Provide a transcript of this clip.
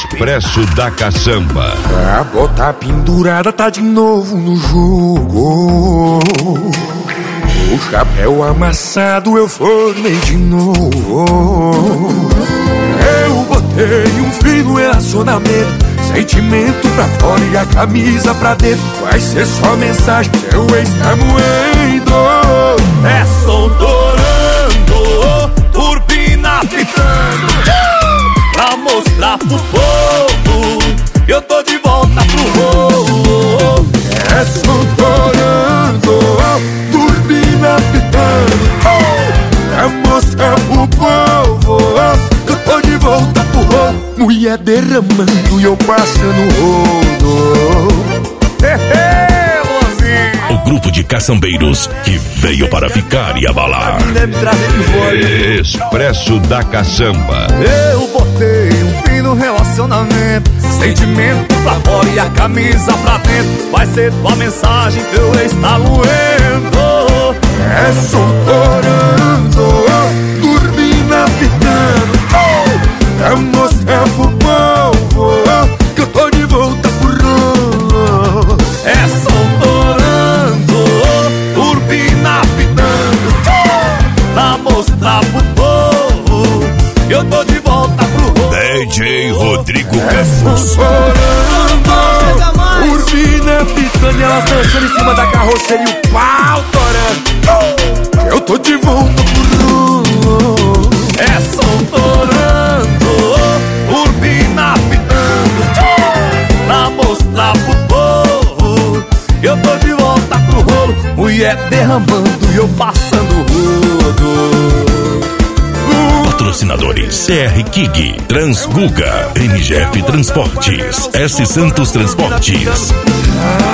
Expresso da Caçamba. A bota pendurada tá de novo no jogo. O chapéu amassado eu formei de novo. Eu botei um fim no relacionamento, sentimento pra fora e a camisa pra dentro. Vai ser só mensagem, seu ex tá moendo. É soltorando, turbina pitando, pra mostrar pro povo que eu tô de volta pro rolo. É soltorando, turbina pitando, pra mostrar pro povo que eu tô de volta pro rolo. Mulher derramando e eu passando rodo. O grupo de caçambeiros que veio para ficar e abalar. Expresso da Caçamba. Eu botei um fim no relacionamento, sentimento pra fora e a camisa pra dentro. Vai ser tua mensagem, teu ex tá moendo. É soltorando, turbina pitando, pra mostrar pro povo que eu tô de volta pro rolo. É soltorando, turbina pitando, pra mostrar pro povo que eu tô de volta pro rolo. DJ Rodrigo É Campos. soltorando, turbina pitando e elas dançando em cima da carroceria e o pau torando. Eu tô de volta pro rolo. É soltorando, turbina pitando, pra mostrar pro povo que eu tô de volta pro rolo. Mulher derramando e eu passando rodo. Patrocinadores: CR Kig, Transguga, MGF Transportes, S Santos Transportes.